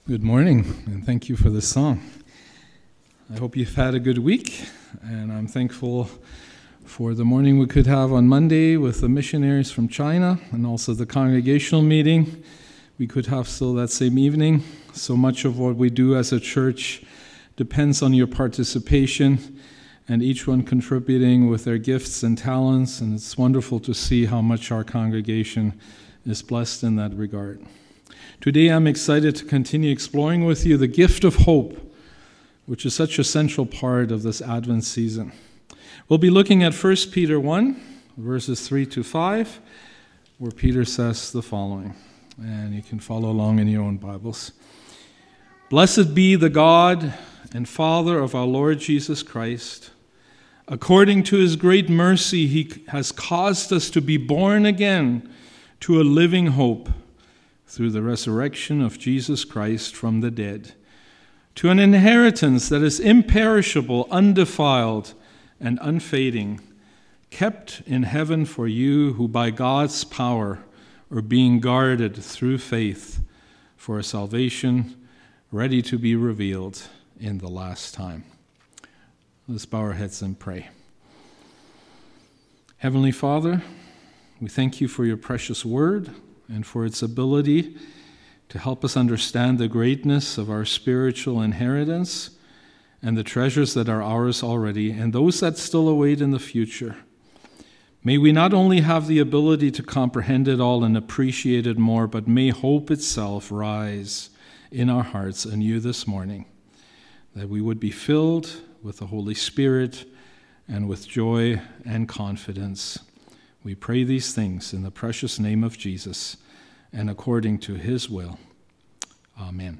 Good morning, and thank you for this song. I hope you've had a good week, and I'm thankful for the morning we could have on Monday with the missionaries from China, and also the congregational meeting we could have still that same evening. So much of what we do as a church depends on your participation, and each one contributing with their gifts and talents, and it's wonderful to see how much our congregation is blessed in that regard. Today I'm excited to continue exploring with you the gift of hope, which is such a central part of this Advent season. We'll be looking at 1 Peter 1, verses 3 to 5, where Peter says the following, and you can follow along in your own Bibles. Blessed be the God and Father of our Lord Jesus Christ. According to his great mercy, he has caused us to be born again to a living hope through the resurrection of Jesus Christ from the dead, to an inheritance that is imperishable, undefiled, and unfading, kept in heaven for you who by God's power are being guarded through faith for a salvation ready to be revealed in the last time. Let's bow our heads and pray. Heavenly Father, we thank you for your precious word and for its ability to help us understand the greatness of our spiritual inheritance and the treasures that are ours already and those that still await in the future. May we not only have the ability to comprehend it all and appreciate it more, but may hope itself rise in our hearts anew this morning, that we would be filled with the Holy Spirit and with joy and confidence. We pray these things in the precious name of Jesus and according to his will. Amen.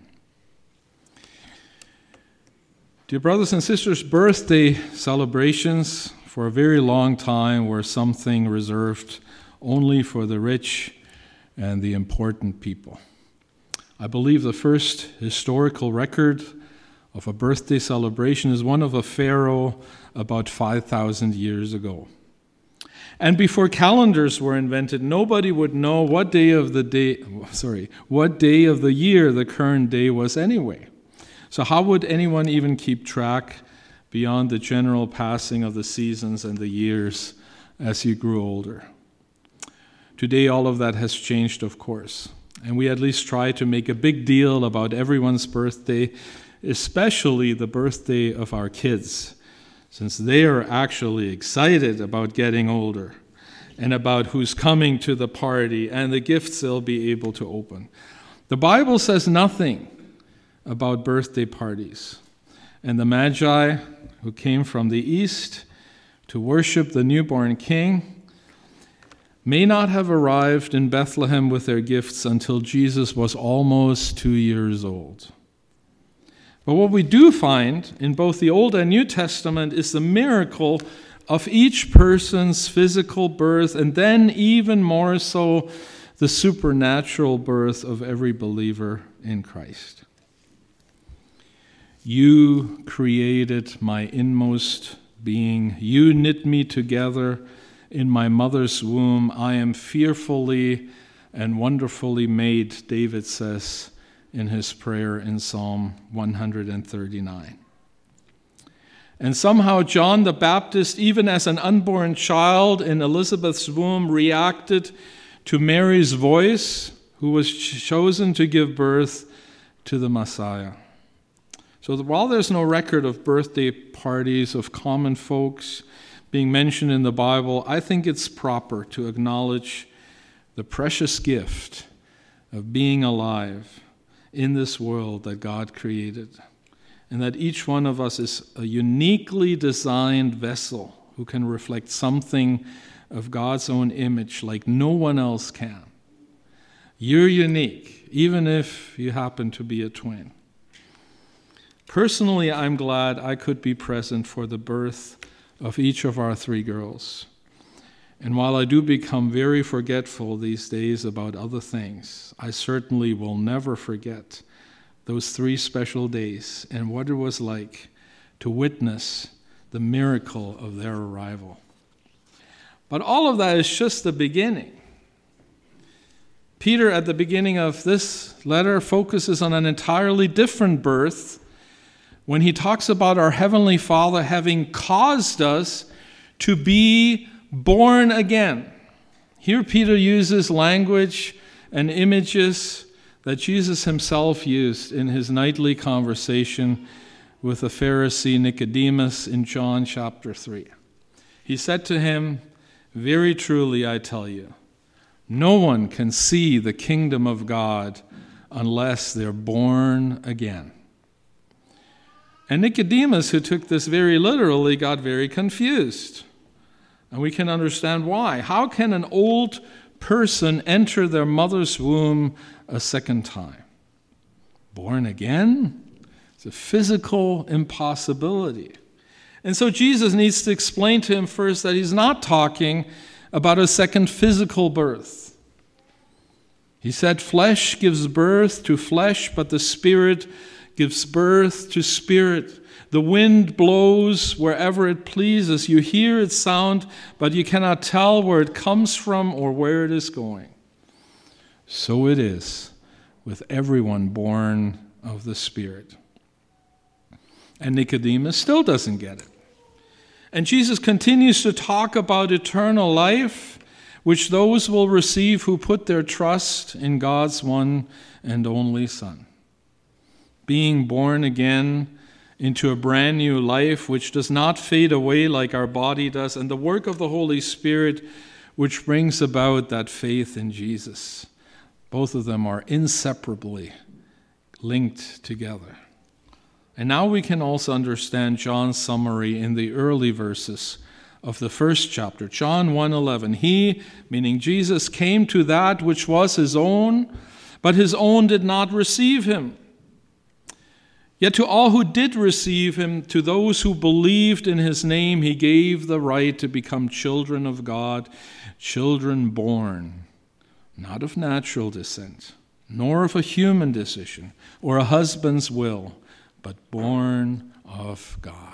Dear brothers and sisters, birthday celebrations for a very long time were something reserved only for the rich and the important people. I believe the first historical record of a birthday celebration is one of a pharaoh about 5,000 years ago. And before calendars were invented, nobody would know what day of the year the current day was anyway. So how would anyone even keep track beyond the general passing of the seasons and the years as you grew older? Today, all of that has changed, of course. And we at least try to make a big deal about everyone's birthday, especially the birthday of our kids, since they are actually excited about getting older and about who's coming to the party and the gifts they'll be able to open. The Bible says nothing about birthday parties. And the Magi, who came from the east to worship the newborn king, may not have arrived in Bethlehem with their gifts until Jesus was almost 2 years old. But what we do find in both the Old and New Testament is the miracle of each person's physical birth, and then even more so, the supernatural birth of every believer in Christ. You created my inmost being. You knit me together in my mother's womb. I am fearfully and wonderfully made, David says in his prayer in Psalm 139. And somehow John the Baptist, even as an unborn child in Elizabeth's womb, reacted to Mary's voice, who was chosen to give birth to the Messiah. So while there's no record of birthday parties of common folks being mentioned in the Bible, I think it's proper to acknowledge the precious gift of being alive in this world that God created, and that each one of us is a uniquely designed vessel who can reflect something of God's own image like no one else can. You're unique, even if you happen to be a twin. Personally, I'm glad I could be present for the birth of each of our 3 girls. And while I do become very forgetful these days about other things, I certainly will never forget those 3 special days and what it was like to witness the miracle of their arrival. But all of that is just the beginning. Peter, at the beginning of this letter, focuses on an entirely different birth when he talks about our Heavenly Father having caused us to be born again. Here Peter uses language and images that Jesus himself used in his nightly conversation with the Pharisee Nicodemus in John chapter 3. He said to him, "Very truly I tell you, no one can see the kingdom of God unless they're born again." And Nicodemus, who took this very literally, got very confused. And we can understand why. How can an old person enter their mother's womb a second time? Born again? It's a physical impossibility. And so Jesus needs to explain to him first that he's not talking about a second physical birth. He said, "Flesh gives birth to flesh, but the Spirit gives birth to spirit. The wind blows wherever it pleases. You hear its sound, but you cannot tell where it comes from or where it is going. So it is with everyone born of the Spirit." And Nicodemus still doesn't get it. And Jesus continues to talk about eternal life, which those will receive who put their trust in God's one and only Son. Being born again into a brand new life which does not fade away like our body does, and the work of the Holy Spirit which brings about that faith in Jesus. Both of them are inseparably linked together. And now we can also understand John's summary in the early verses of the first chapter. John 1:11, "He," meaning Jesus, "came to that which was his own, but his own did not receive him. Yet to all who did receive him, to those who believed in his name, he gave the right to become children of God, children born, not of natural descent, nor of a human decision or a husband's will, but born of God."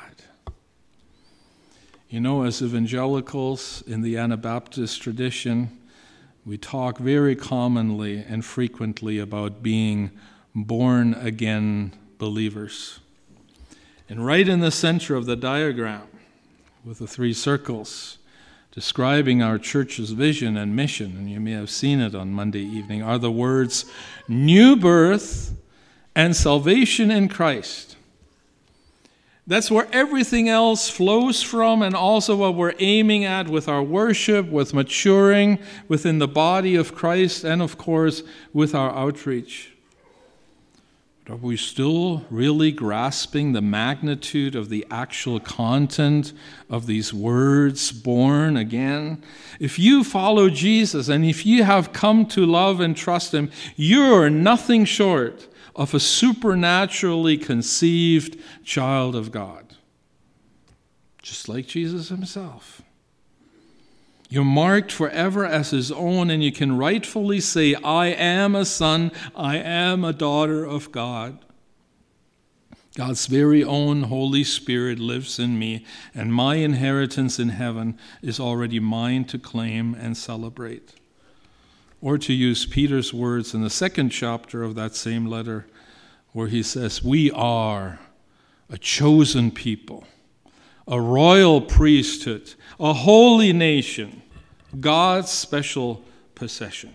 You know, as evangelicals in the Anabaptist tradition, we talk very commonly and frequently about being born again believers. And right in the center of the diagram, with the three circles describing our church's vision and mission, and you may have seen it on Monday evening, are the words new birth and salvation in Christ. That's where everything else flows from, and also what we're aiming at with our worship, with maturing within the body of Christ, and of course with our outreach. But are we still really grasping the magnitude of the actual content of these words, born again? If you follow Jesus and if you have come to love and trust him, you're nothing short of a supernaturally conceived child of God, just like Jesus himself. You're marked forever as his own, and you can rightfully say, "I am a son, I am a daughter of God. God's very own Holy Spirit lives in me, and my inheritance in heaven is already mine to claim and celebrate." Or to use Peter's words in the second chapter of that same letter, where he says, "We are a chosen people, a royal priesthood, a holy nation, God's special possession."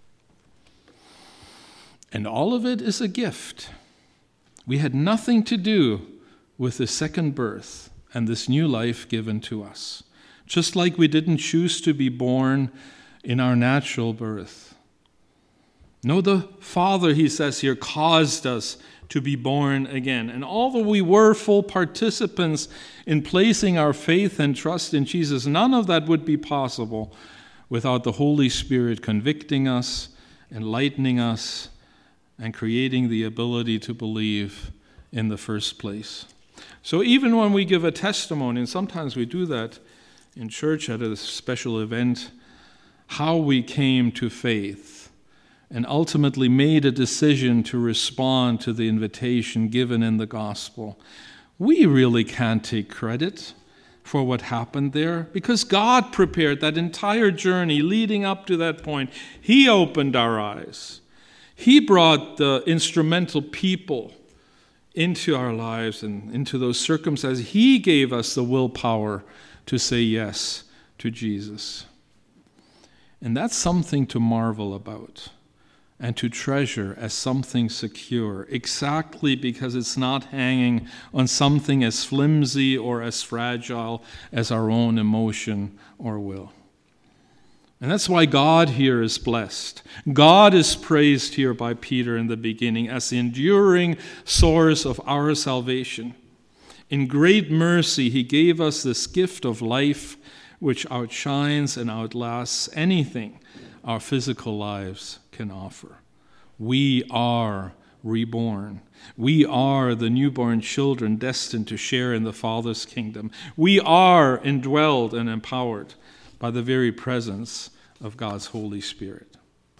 And all of it is a gift. We had nothing to do with the second birth and this new life given to us, just like we didn't choose to be born in our natural birth. No, the Father, he says here, caused us to be born again. And although we were full participants in placing our faith and trust in Jesus, none of that would be possible without the Holy Spirit convicting us, enlightening us, and creating the ability to believe in the first place. So even when we give a testimony, and sometimes we do that in church at a special event, how we came to faith and ultimately made a decision to respond to the invitation given in the gospel, we really can't take credit for what happened there? Because God prepared that entire journey leading up to that point. He opened our eyes. He brought the instrumental people into our lives and into those circumstances. He gave us the willpower to say yes to Jesus. And that's something to marvel about and to treasure as something secure, exactly because it's not hanging on something as flimsy or as fragile as our own emotion or will. And that's why God here is blessed. God is praised here by Peter in the beginning as the enduring source of our salvation. In great mercy, he gave us this gift of life which outshines and outlasts anything our physical lives can offer. We are reborn. We are the newborn children destined to share in the Father's kingdom. We are indwelled and empowered by the very presence of God's Holy Spirit.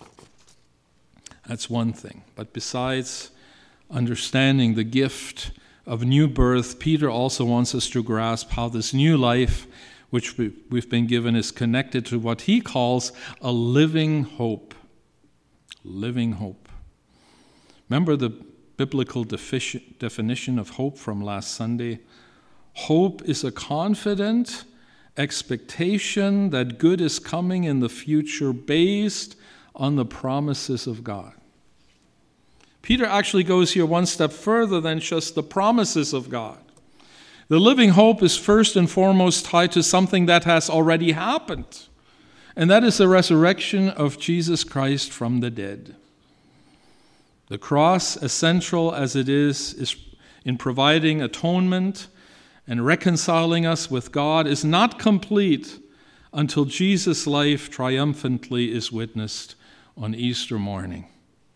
That's one thing. But besides understanding the gift of new birth, Peter also wants us to grasp how this new life which we've been given is connected to what he calls a living hope. Living hope. Remember the biblical definition of hope from last Sunday? Hope is a confident expectation that good is coming in the future based on the promises of God. Peter actually goes here one step further than just the promises of God. The living hope is first and foremost tied to something that has already happened, and that is the resurrection of Jesus Christ from the dead. The cross, as central as it is in providing atonement and reconciling us with God, is not complete until Jesus' life triumphantly is witnessed on Easter morning.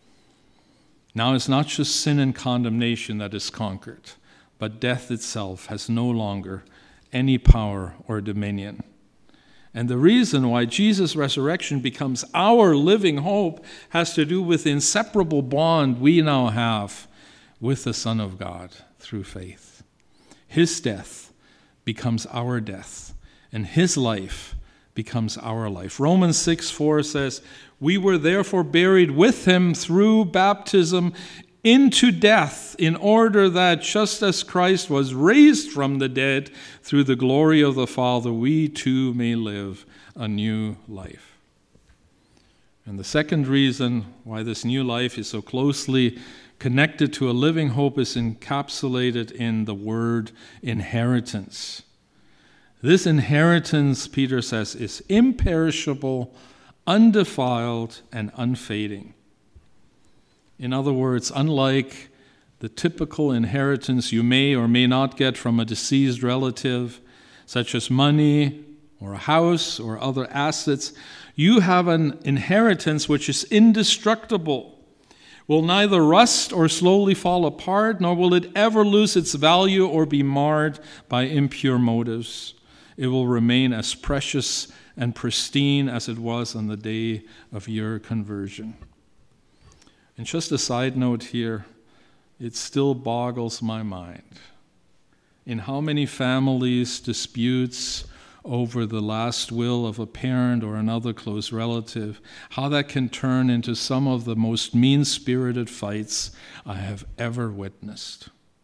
Now it's not just sin and condemnation that is conquered, but death itself has no longer any power or dominion. And the reason why Jesus' resurrection becomes our living hope has to do with the inseparable bond we now have with the Son of God through faith. His death becomes our death, and his life becomes our life. Romans 6:4 says, "We were therefore buried with him through baptism into death, in order that just as Christ was raised from the dead through the glory of the Father, we too may live a new life." And the second reason why this new life is so closely connected to a living hope is encapsulated in the word inheritance. This inheritance, Peter says, is imperishable, undefiled, and unfading. In other words, unlike the typical inheritance you may or may not get from a deceased relative, such as money or a house or other assets, you have an inheritance which is indestructible, will neither rust or slowly fall apart, nor will it ever lose its value or be marred by impure motives. It will remain as precious and pristine as it was on the day of your conversion. And just a side note here, it still boggles my mind in how many families disputes over the last will of a parent or another close relative, how that can turn into some of the most mean-spirited fights I have ever witnessed.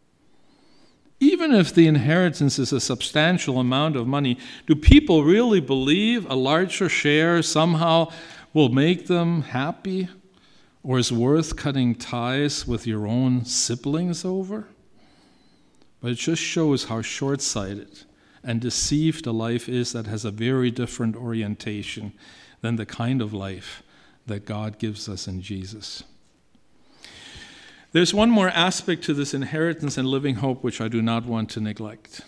Even if the inheritance is a substantial amount of money, do people really believe a larger share somehow will make them happy? Or is worth cutting ties with your own siblings over? But it just shows how short-sighted and deceived a life is that has a very different orientation than the kind of life that God gives us in Jesus. There's one more aspect to this inheritance and living hope which I do not want to neglect.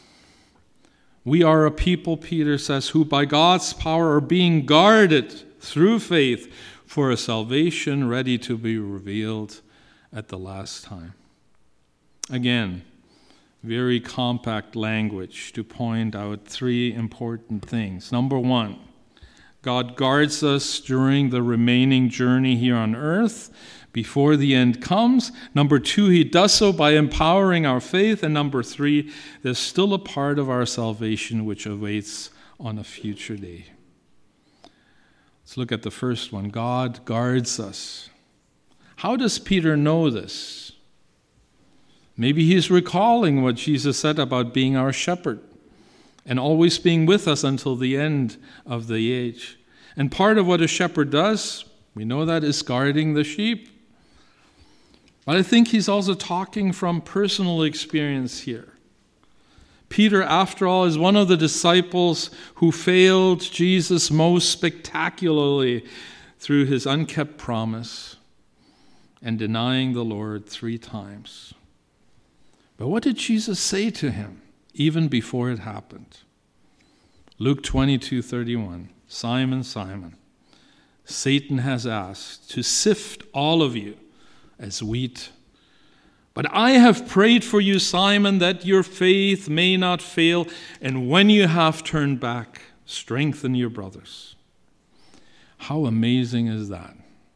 We are a people, Peter says, who by God's power are being guarded through faith for a salvation ready to be revealed at the last time. Again, very compact language to point out three important things. Number one, God guards us during the remaining journey here on earth before the end comes. Number 2, he does so by empowering our faith. And number 3, there's still a part of our salvation which awaits on a future day. Let's look at the first one. God guards us. How does Peter know this? Maybe he's recalling what Jesus said about being our shepherd and always being with us until the end of the age. And part of what a shepherd does, we know that, is guarding the sheep. But I think he's also talking from personal experience here. Peter, after all, is one of the disciples who failed Jesus most spectacularly through his unkept promise and denying the Lord 3 times. But what did Jesus say to him even before it happened? Luke 22:31, Simon, Simon, Satan has asked to sift all of you as wheat. But I have prayed for you, Simon, that your faith may not fail, and when you have turned back, strengthen your brothers. How amazing is that?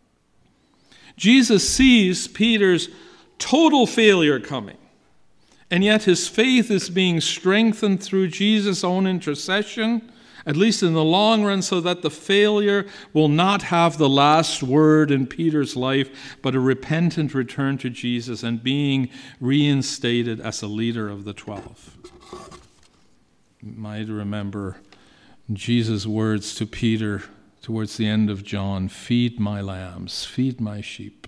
Jesus sees Peter's total failure coming, and yet his faith is being strengthened through Jesus' own intercession, at least in the long run, so that the failure will not have the last word in Peter's life, but a repentant return to Jesus and being reinstated as a leader of the 12. You might remember Jesus' words to Peter towards the end of John, "Feed my lambs, feed my sheep."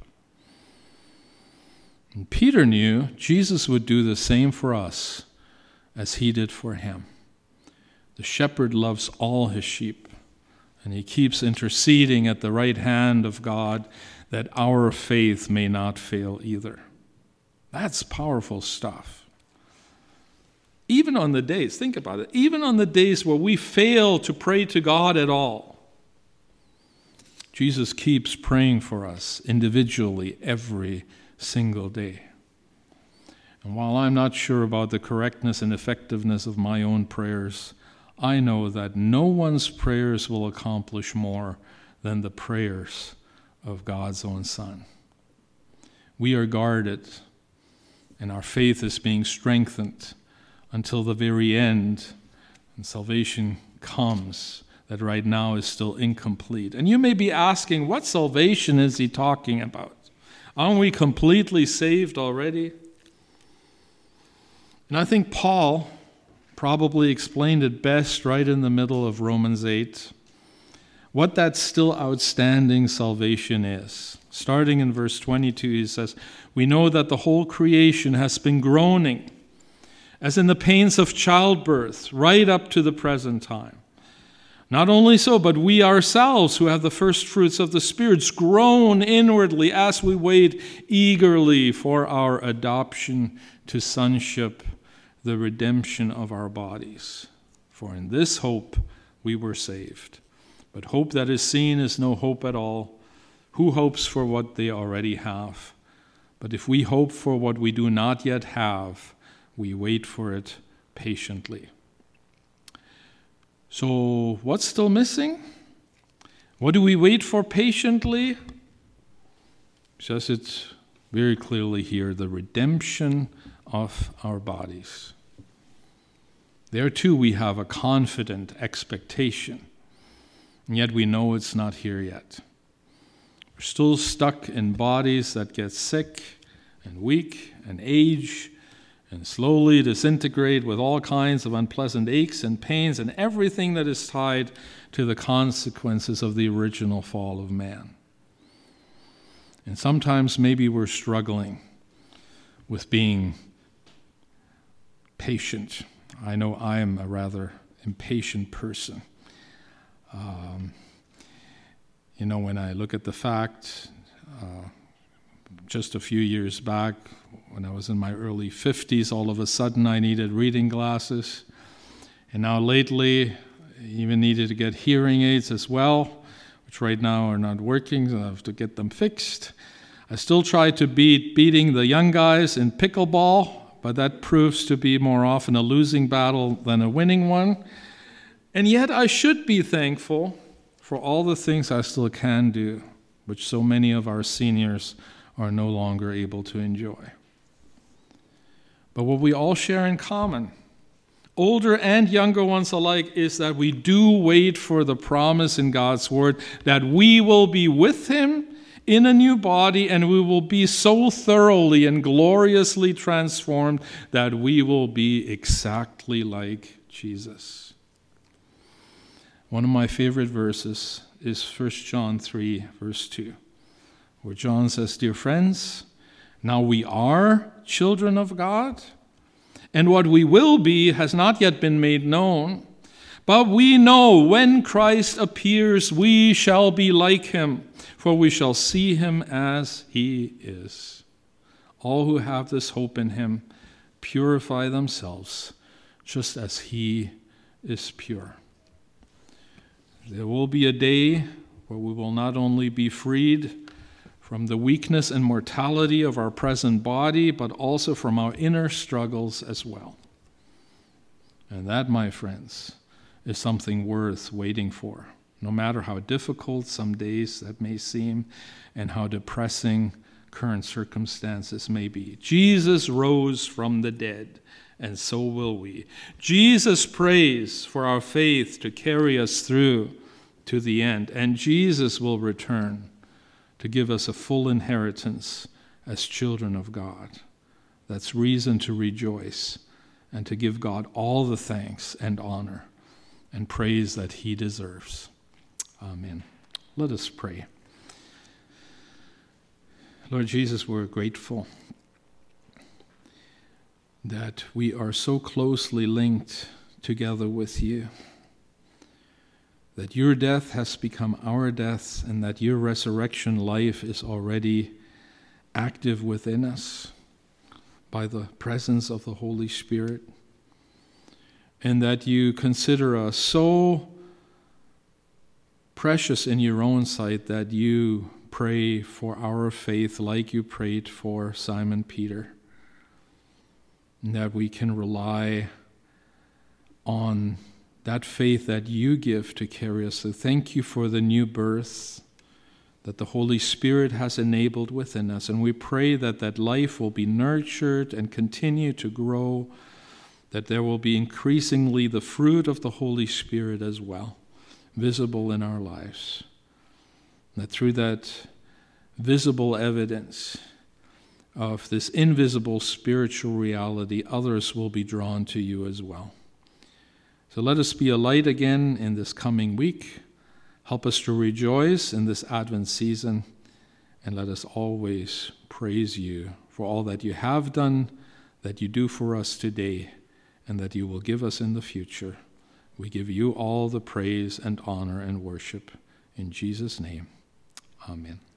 And Peter knew Jesus would do the same for us as he did for him. The shepherd loves all his sheep, and he keeps interceding at the right hand of God that our faith may not fail either. That's powerful stuff. Even on the days, think about it, even on the days where we fail to pray to God at all, Jesus keeps praying for us individually every single day. And while I'm not sure about the correctness and effectiveness of my own prayers, I know that no one's prayers will accomplish more than the prayers of God's own Son. We are guarded, and our faith is being strengthened until the very end, and salvation comes that right now is still incomplete. And you may be asking, what salvation is he talking about? Aren't we completely saved already? And I think Paul probably explained it best right in the middle of Romans 8, what that still outstanding salvation is. Starting in verse 22, he says, "We know that the whole creation has been groaning, as in the pains of childbirth, right up to the present time. Not only so, but we ourselves, who have the first fruits of the spirits, groan inwardly as we wait eagerly for our adoption to sonship, the redemption of our bodies. For in this hope we were saved. But hope that is seen is no hope at all. Who hopes for what they already have? But if we hope for what we do not yet have, we wait for it patiently." So what's still missing? What do we wait for patiently? It says it very clearly here, the redemption of our bodies. There too we have a confident expectation, and yet we know it's not here yet. We're still stuck in bodies that get sick and weak and age and slowly disintegrate with all kinds of unpleasant aches and pains and everything that is tied to the consequences of the original fall of man. And sometimes maybe we're struggling with being patient. I know I am a rather impatient person. When I look at the fact, just a few years back, when I was in my early 50s, all of a sudden I needed reading glasses. And now lately, I even needed to get hearing aids as well, which right now are not working, so I have to get them fixed. I still try to beating the young guys in pickleball, but that proves to be more often a losing battle than a winning one. And yet I should be thankful for all the things I still can do, which so many of our seniors are no longer able to enjoy. But what we all share in common, older and younger ones alike, is that we do wait for the promise in God's word that we will be with him in a new body, and we will be so thoroughly and gloriously transformed that we will be exactly like Jesus. One of my favorite verses is 1 John 3, verse 2, where John says, "Dear friends, now we are children of God, and what we will be has not yet been made known. But we know when Christ appears, we shall be like him, for we shall see him as he is." All who have this hope in him purify themselves, just as he is pure. There will be a day where we will not only be freed from the weakness and mortality of our present body, but also from our inner struggles as well. And that, my friends, is something worth waiting for, no matter how difficult some days that may seem and how depressing current circumstances may be. Jesus rose from the dead, and so will we. Jesus prays for our faith to carry us through to the end, and Jesus will return to give us a full inheritance as children of God. That's reason to rejoice and to give God all the thanks and honor and praise that he deserves. Amen. Let us pray. Lord Jesus, we're grateful that we are so closely linked together with you, that your death has become our death, and that your resurrection life is already active within us by the presence of the Holy Spirit, and that you consider us so precious in your own sight that you pray for our faith like you prayed for Simon Peter, and that we can rely on that faith that you give to carry us. So thank you for the new birth that the Holy Spirit has enabled within us. And we pray that that life will be nurtured and continue to grow, that there will be increasingly the fruit of the Holy Spirit as well, visible in our lives. That through that visible evidence of this invisible spiritual reality, others will be drawn to you as well. So let us be a light again in this coming week. Help us to rejoice in this Advent season, and let us always praise you for all that you have done, that you do for us today, and that you will give us in the future. We give you all the praise and honor and worship. In Jesus' name, amen.